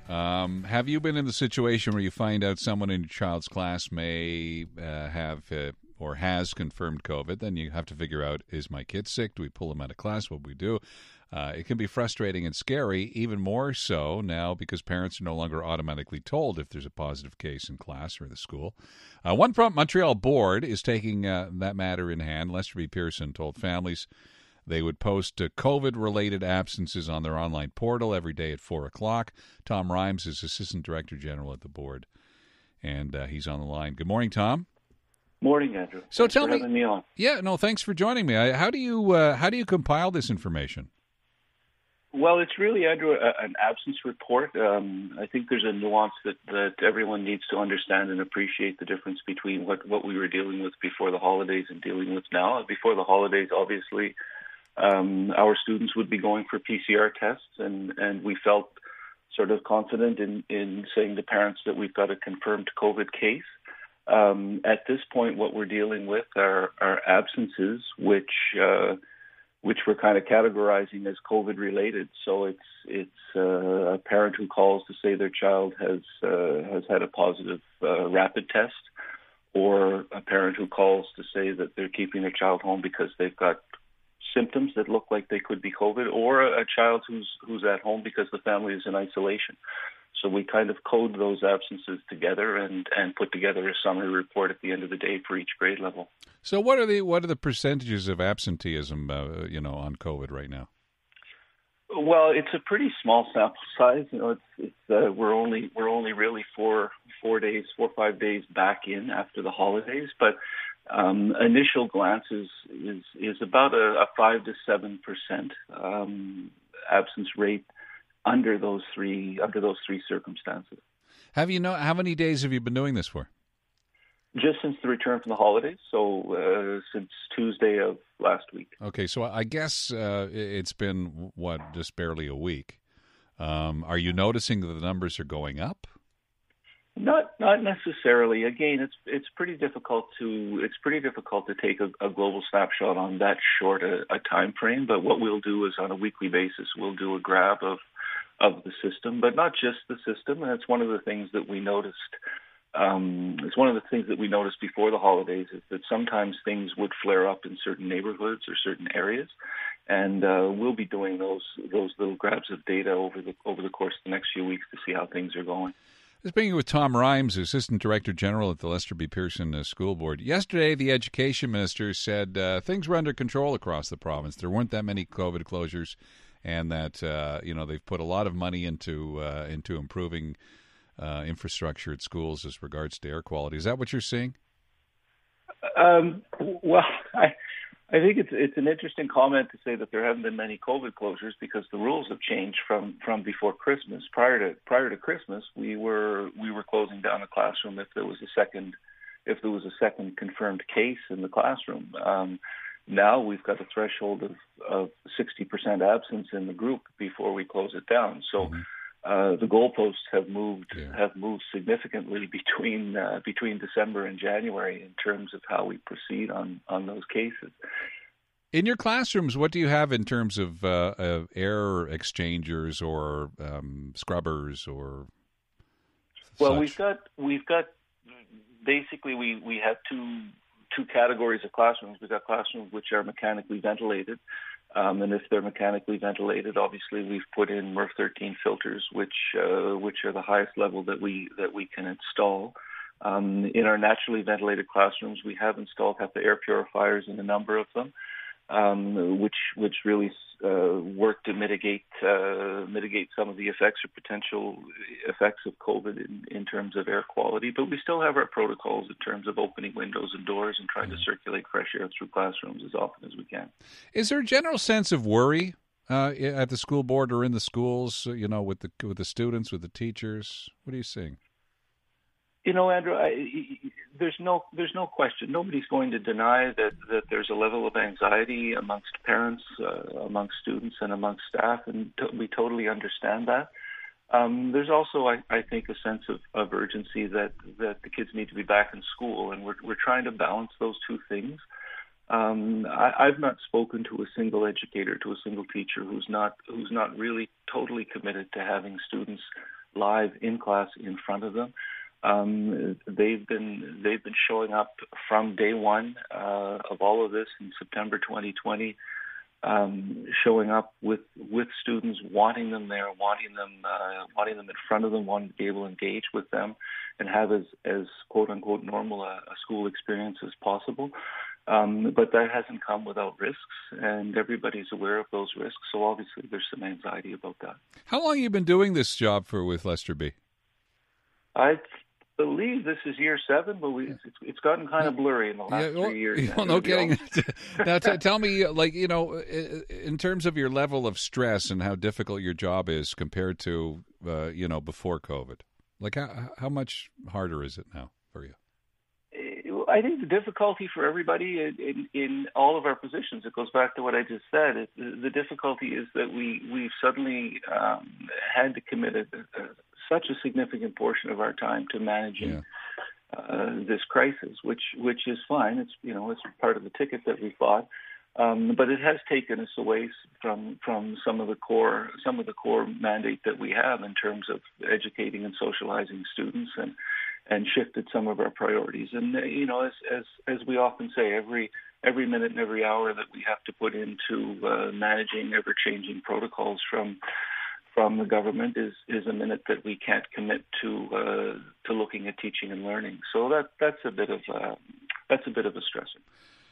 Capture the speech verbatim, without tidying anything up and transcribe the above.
Um, have you been in the situation where you find out someone in your child's class may uh, have uh, or has confirmed COVID? Then you have to figure out, is my kid sick? Do we pull them out of class? What do we do? Uh, it can be frustrating and scary, even more so now because parents are no longer automatically told if there's a positive case in class or the school. Uh, one Front Montreal board is taking uh, that matter in hand. Lester B. Pearson told families they would post uh, COVID-related absences on their online portal every day at four o'clock. Tom Rhymes is Assistant Director General at the board, and uh, he's on the line. Good morning, Tom. Morning, Andrew. So thanks tell for me, having me on. Yeah, no, thanks for joining me. I, how do you uh, how do you compile this information? Well, it's really, Andrew, a, an absence report. Um, I think there's a nuance that, that everyone needs to understand and appreciate the difference between what, what we were dealing with before the holidays and dealing with now. Before the holidays, obviously, um, our students would be going for P C R tests, and, and we felt sort of confident in, in saying to parents that we've got a confirmed COVID case. Um, at this point, what we're dealing with are, are absences, which uh, which we're kind of categorizing as COVID related. So it's it's uh, a parent who calls to say their child has uh, has had a positive uh, rapid test, or a parent who calls to say that they're keeping their child home because they've got symptoms that look like they could be COVID, or a child who's who's at home because the family is in isolation. So we kind of code those absences together and, and put together a summary report at the end of the day for each grade level. So what are the what are the percentages of absenteeism, uh, you know, on COVID right now? Well, it's a pretty small sample size. You know, it's it's uh, we're only we're only really four four days, four or five days back in after the holidays, but um, initial glance is is, is about a, a five to seven percent um, absence rate under those three under those three circumstances. Have you know how many days have you been doing this for? Just since the return from the holidays, so uh, since Tuesday of last week. Okay, so I guess uh, it's been, what, just barely a week. Um, are you noticing that the numbers are going up? Not not necessarily. Again, it's it's pretty difficult to it's pretty difficult to take a, a global snapshot on that short a, a time frame. But what we'll do is on a weekly basis, we'll do a grab of of the system, but not just the system. And it's one of the things that we noticed. Um, it's one of the things that we noticed before the holidays is that sometimes things would flare up in certain neighborhoods or certain areas, and uh, we'll be doing those those little grabs of data over the over the course of the next few weeks to see how things are going. Speaking with Tom Rhymes, Assistant Director General at the Lester B. Pearson uh, School Board. Yesterday, the Education Minister said uh, things were under control across the province. There weren't that many COVID closures, and that uh, you know they've put a lot of money into uh, into improving uh, infrastructure at schools as regards to air quality. Is that what you're seeing? Um, well, I. I think it's it's an interesting comment to say that there haven't been many COVID closures because the rules have changed from, from before Christmas. Prior to prior to Christmas, we were we were closing down a classroom if there was a second if there was a second confirmed case in the classroom. Um, now we've got a threshold of, of sixty percent absence in the group before we close it down. So. Mm-hmm. Uh, the goalposts have moved yeah. have moved significantly between uh, between December and January in terms of how we proceed on, on those cases. In your classrooms, what do you have in terms of, uh, of air exchangers or um, scrubbers or? Well, such? we've got we've got basically we, we have two two categories of classrooms. We've got classrooms which are mechanically ventilated. Um, and if they're mechanically ventilated, obviously we've put in MERV thirteen filters, which uh, which are the highest level that we that we can install. Um, in our naturally ventilated classrooms, we have installed HEPA air purifiers in a number of them, um, which which really uh, work to mitigate uh, mitigate some of the effects or potential effects of COVID in, in terms of air quality. But we still have our protocols in terms of opening windows and doors and trying mm-hmm. to circulate fresh air through classrooms as often as we can. Is there a general sense of worry uh, at the school board or in the schools? You know, with the with the students, with the teachers. What are you seeing? You know, Andrew, I, there's no there's no question. Nobody's going to deny that, that there's a level of anxiety amongst parents, uh, amongst students, and amongst staff, and to, we totally understand that. Um, there's also, I, I think, a sense of, of urgency that, that the kids need to be back in school, and we're we're trying to balance those two things. Um, I, I've not spoken to a single educator, to a single teacher who's not who's not really totally committed to having students live in class in front of them. Um, they've been they've been showing up from day one uh, of all of this in September twenty twenty, um, showing up with with students, wanting them there, wanting them uh, wanting them in front of them, wanting to be able to engage with them, and have as as quote unquote normal a, a school experience as possible. Um, but that hasn't come without risks, and everybody's aware of those risks. So obviously, there's some anxiety about that. How long have you been doing this job for with Lester B? I believe this is year seven, but we, it's, it's gotten kind of blurry in the last yeah, well, three years. Well, no kidding. Now, t- tell me, like, you know, in terms of your level of stress and how difficult your job is compared to, uh, you know, before COVID. Like, how how much harder is it now for you? I think the difficulty for everybody in, in, in all of our positions, it goes back to what I just said. It, the, the difficulty is that we, we've suddenly um, had to commit a, a, such a significant portion of our time to managing yeah. uh, this crisis, which which is fine. It's, you know, it's part of the ticket that we fought. Um, but it has taken us away from from some of the core some of the core mandate that we have in terms of educating and socializing students, and and shifted some of our priorities. And, you know, as, as, as we often say, every every minute and every hour that we have to put into uh, managing ever-changing protocols from from the government is, is a minute that we can't commit to uh, to looking at teaching and learning. So that that's a bit of a, that's a bit of a stressor.